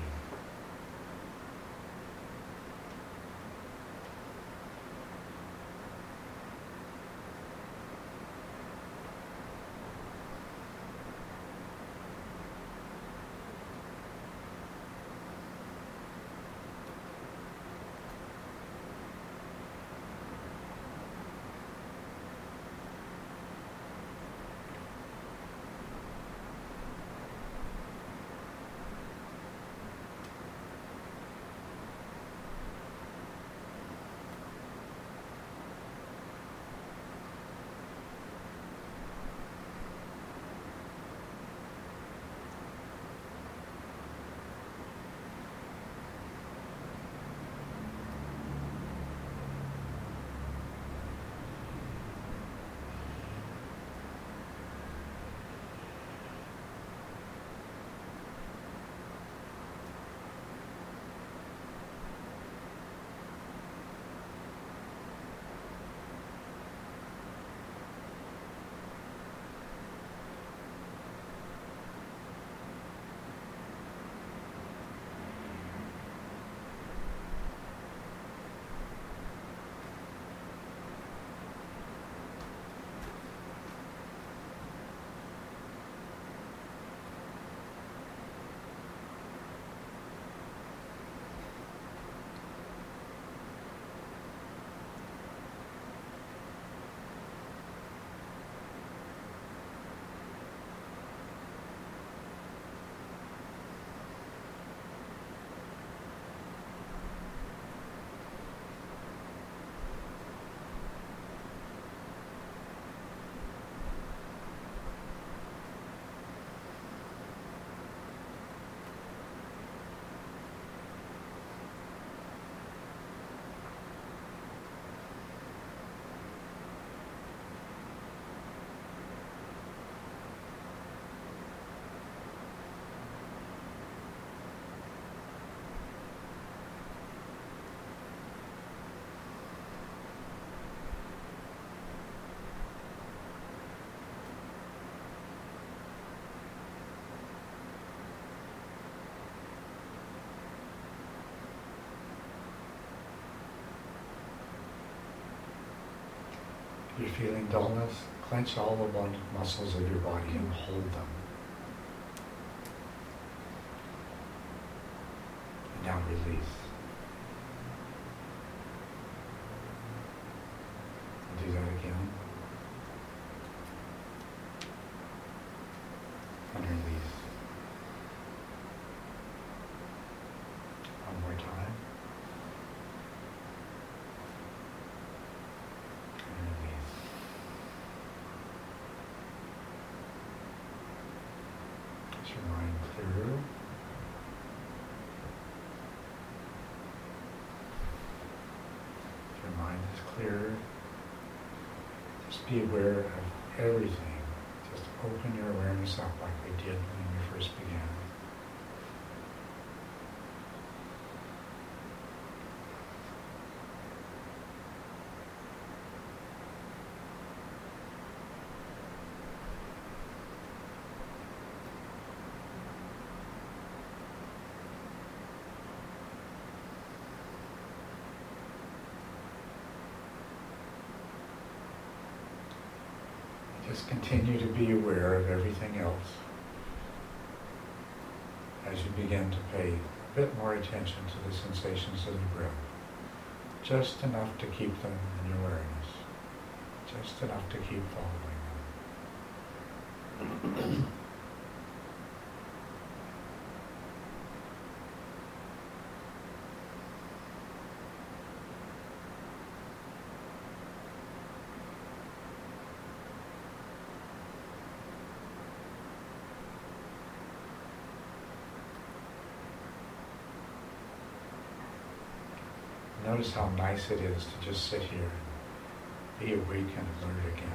If you're feeling dullness, clench all the blunt muscles of your body and hold them. And now release. And do that again. And release. One more time. Your mind clear. If your mind is clear, just be aware of everything. Just open your awareness up like we did when we first began. Just continue to be aware of everything else as you begin to pay a bit more attention to the sensations of the breath. Just enough to keep them in your awareness. Just enough to keep following them. Notice how nice it is to just sit here and be awake and alert again.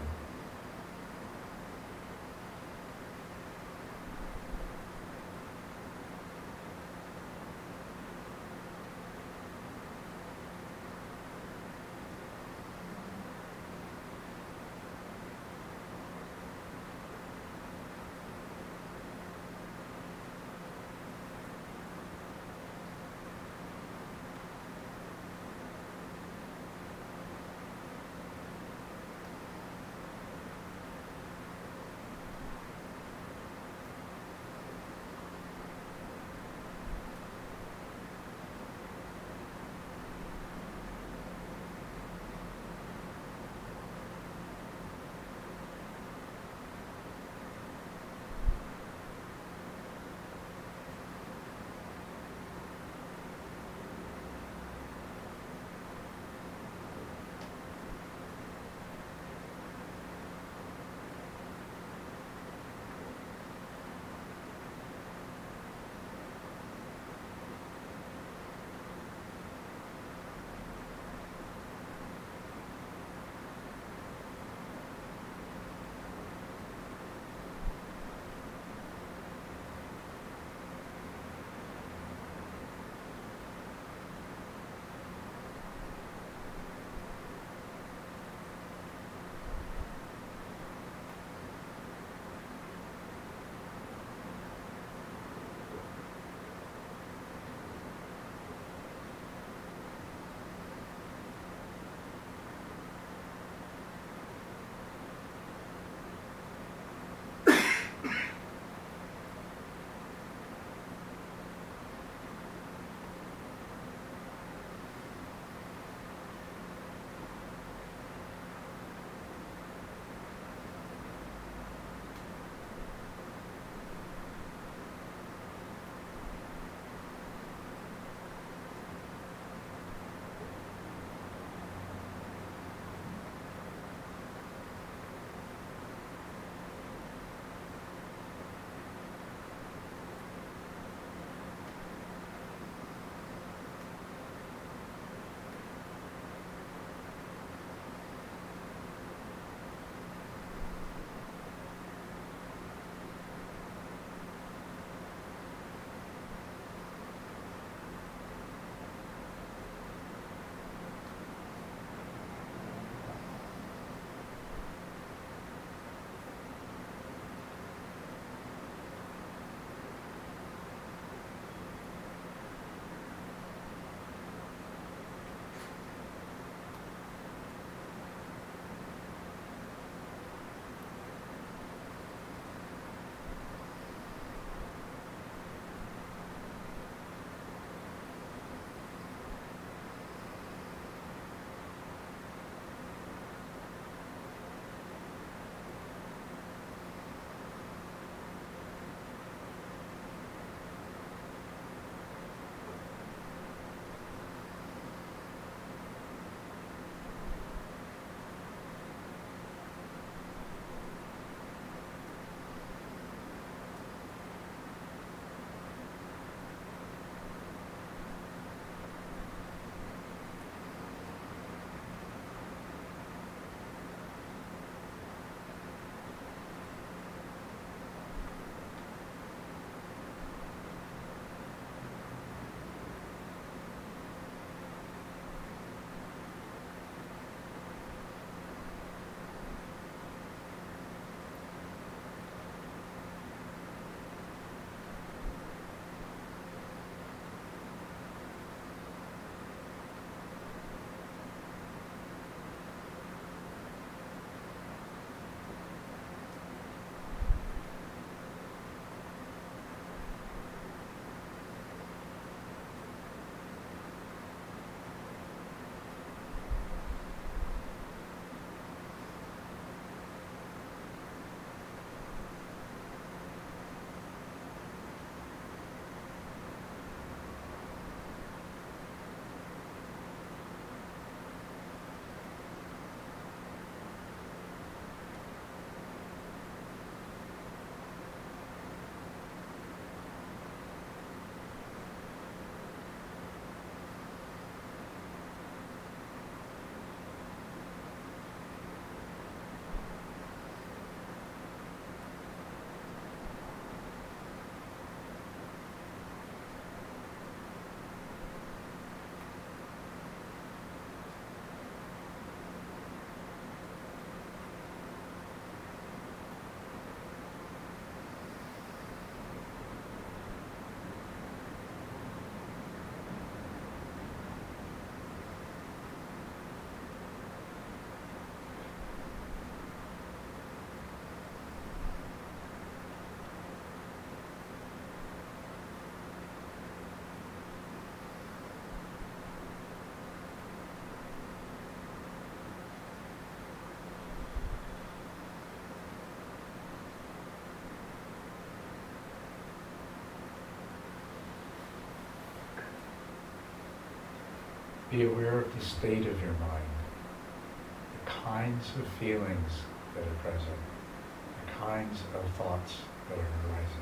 Be aware of the state of your mind, the kinds of feelings that are present, the kinds of thoughts that are arising.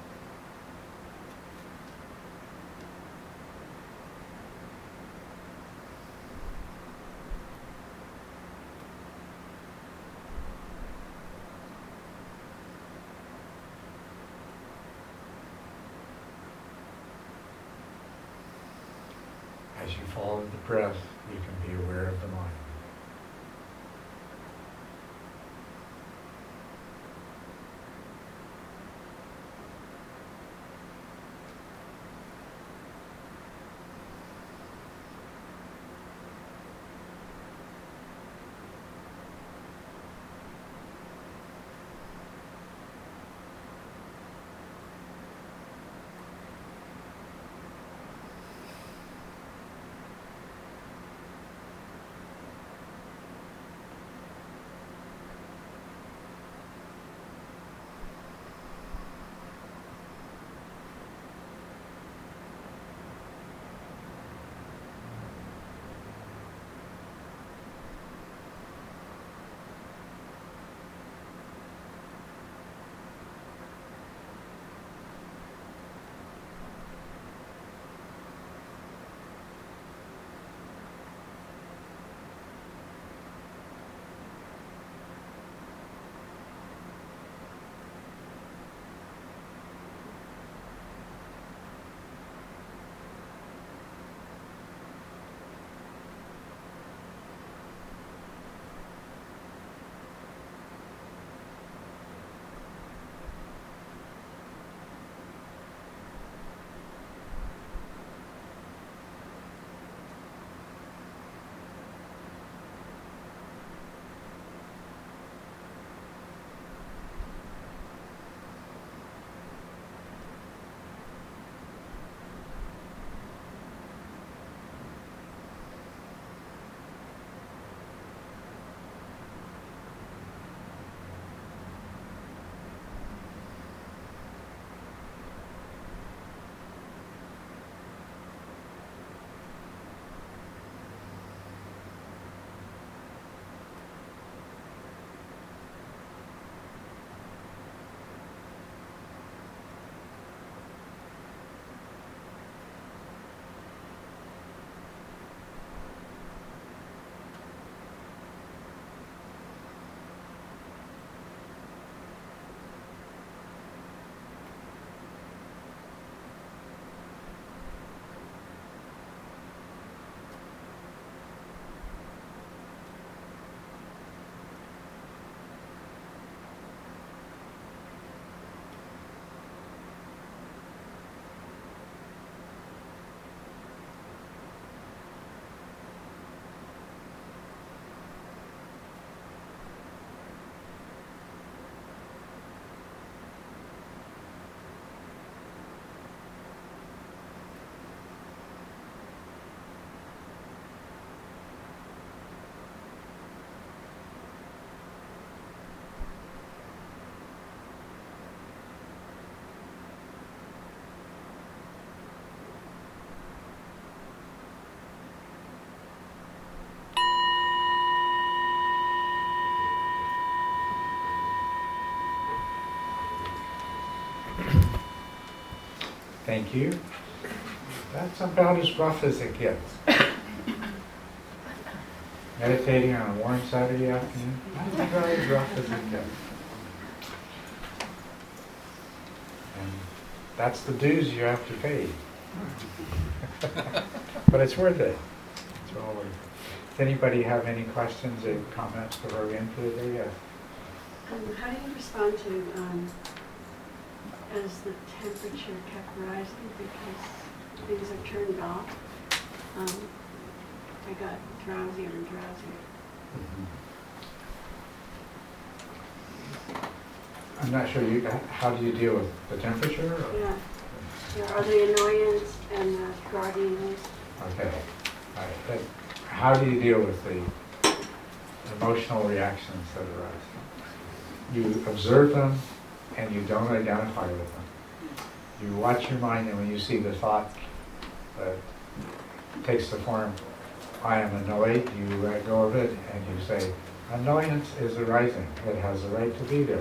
As you follow the breath, you can be aware of the mind. Thank you. That's about as rough as it gets. Meditating on a warm Saturday afternoon, that's about as rough as it gets. And that's the dues you have to pay. But it's worth it. It's all worth it. Does anybody have any questions or comments before we end for the day? Yes. Um, how do you respond to um, as the temperature kept rising because things are turned off? Um, I got drowsier and drowsier. Mm-hmm. I'm not sure. You. How do you deal with the temperature? Or? Yeah. There are the annoyance and the guardiness. Okay. All right. But how do you deal with the emotional reactions that arise? You observe them and you don't identify with them. You watch your mind, and when you see the thought that takes the form I am annoyed, you let go of it and you say, annoyance is arising. It has the right to be there.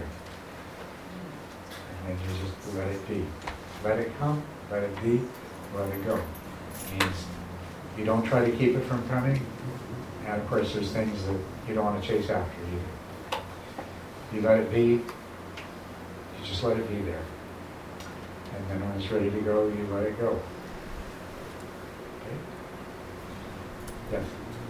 And you just let it be. Let it come, let it be, let it go. It means you don't try to keep it from coming, and of course there's things that you don't want to chase after either. You let it be, you just let it be there. And then when it's ready to go, you let it go. Okay? Yes?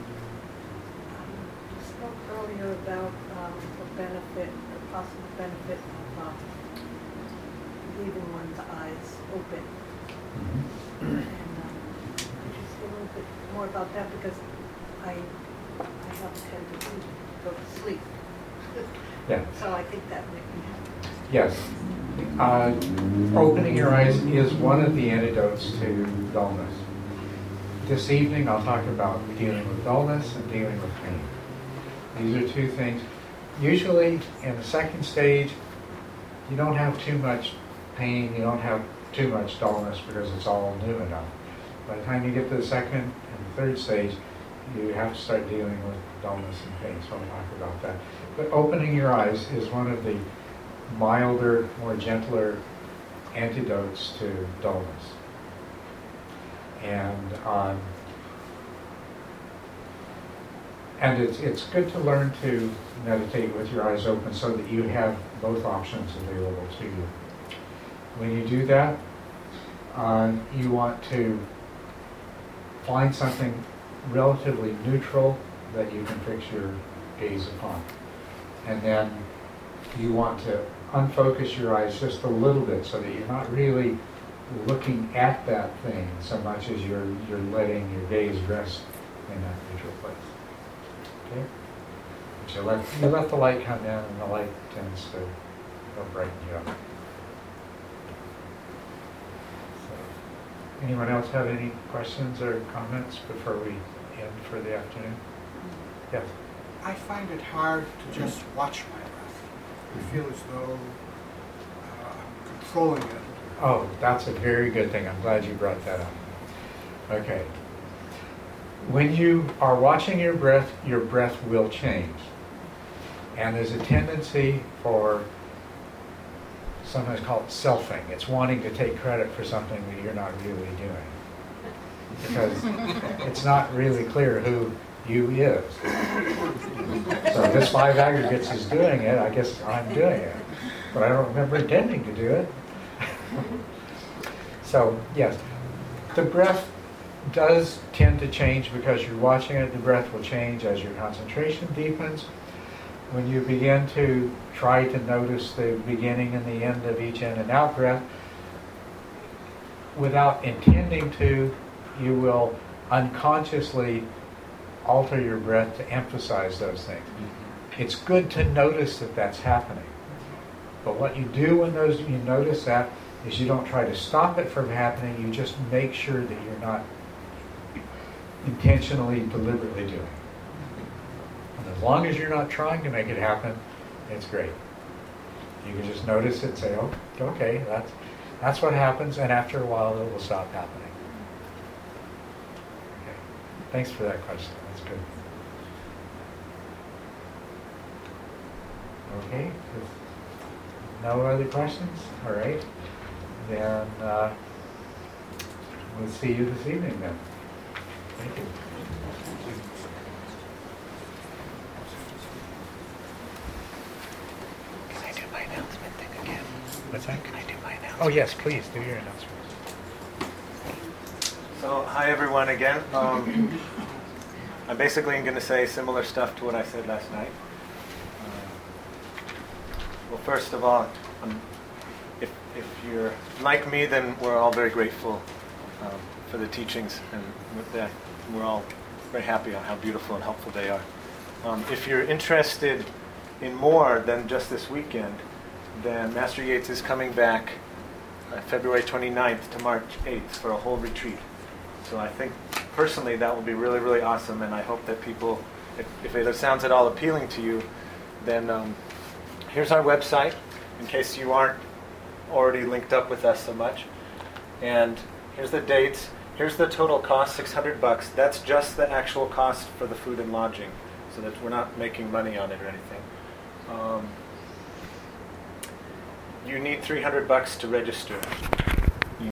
You spoke earlier about um, the benefit, the possible benefit of um, leaving one's eyes open. Mm-hmm. And um, could you say a little bit more about that? Because I, I have a tendency to go to sleep. Yeah. So I think that might be helpful. Yes. Uh, opening your eyes is one of the antidotes to dullness. This evening I'll talk about dealing with dullness and dealing with pain. These are two things. Usually in the second stage, you don't have too much pain, you don't have too much dullness because it's all new enough. By the time you get to the second and third stage, you have to start dealing with dullness and pain, so I'll talk about that. But opening your eyes is one of the milder, more gentler antidotes to dullness. And um, and it's it's good to learn to meditate with your eyes open so that you have both options available to you. When you do that, uh, you want to find something relatively neutral that you can fix your gaze upon. And then you want to unfocus your eyes just a little bit so that you're not really looking at that thing so much as you're you're letting your gaze rest in that neutral place. Okay? But you let you let the light come in, and the light tends to help brighten you up. So, anyone else have any questions or comments before we end for the afternoon? Yes. I find it hard to just watch my breath. I feel as though uh, I'm controlling it. Oh, that's a very good thing. I'm glad you brought that up. Okay. When you are watching your breath, your breath will change. And there's a tendency for, sometimes called selfing. It's wanting to take credit for something that you're not really doing. Because it's not really clear who you is. So this five aggregates is doing it, I guess I'm doing it. But I don't remember intending to do it. So, yes, the breath does tend to change because you're watching it. The breath will change as your concentration deepens. When you begin to try to notice the beginning and the end of each in and out breath, without intending to, you will unconsciously alter your breath to emphasize those things. It's good to notice that that's happening. But what you do when those you notice that is you don't try to stop it from happening, you just make sure that you're not intentionally, deliberately doing it. And as long as you're not trying to make it happen, it's great. You can just notice it and say, oh, okay, that's, that's what happens, and after a while it will stop happening. Okay. Thanks for that question. That's good. Okay. No other questions? All right. Then uh, we'll see you this evening then. Thank you. Can I do my announcement thing again? What's that? Can I do my announcement? Oh yes, please do your announcement. So, hi everyone again. Um, I'm basically going to say similar stuff to what I said last night. Uh, well, first of all, um, if, if you're like me, then we're all very grateful um, for the teachings, and with that, we're all very happy on how beautiful and helpful they are. Um, if you're interested in more than just this weekend, then Master Yates is coming back uh, February twenty-ninth to March eighth for a whole retreat. So I think personally that will be really, really awesome, and I hope that people, if, if it sounds at all appealing to you, then um, here's our website, in case you aren't already linked up with us so much. And here's the dates. here's the total cost, six hundred bucks. That's just the actual cost for the food and lodging, so that we're not making money on it or anything. Um, you need three hundred bucks to register.